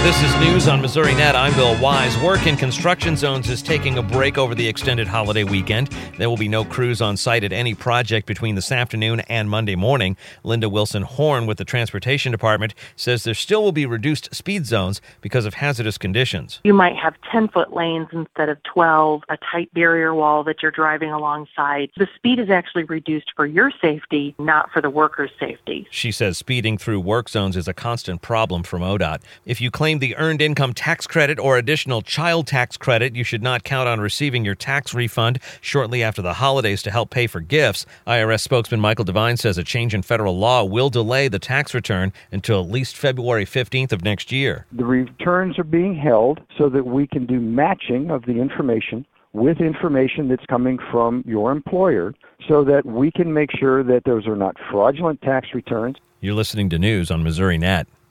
This is news on Missouri Net. I'm Bill Wise. Work in construction zones is taking a break over the extended holiday weekend. There will be no crews on site at any project between this afternoon and Monday morning. Linda Wilson-Horn with the Transportation Department says there still will be reduced speed zones because of hazardous conditions. You might have 10-foot lanes instead of 12, a tight barrier wall that you're driving alongside. The speed is actually reduced for your safety, not for the workers' safety. She says speeding through work zones is a constant problem from ODOT. If you claim the Earned Income Tax Credit or additional child tax credit, you should not count on receiving your tax refund shortly after the holidays to help pay for gifts. IRS spokesman Michael Devine says a change in federal law will delay the tax return until at least February 15th of next year. The returns are being held so that we can do matching of the information with information that's coming from your employer so that we can make sure that those are not fraudulent tax returns. You're listening to news on Missouri Net.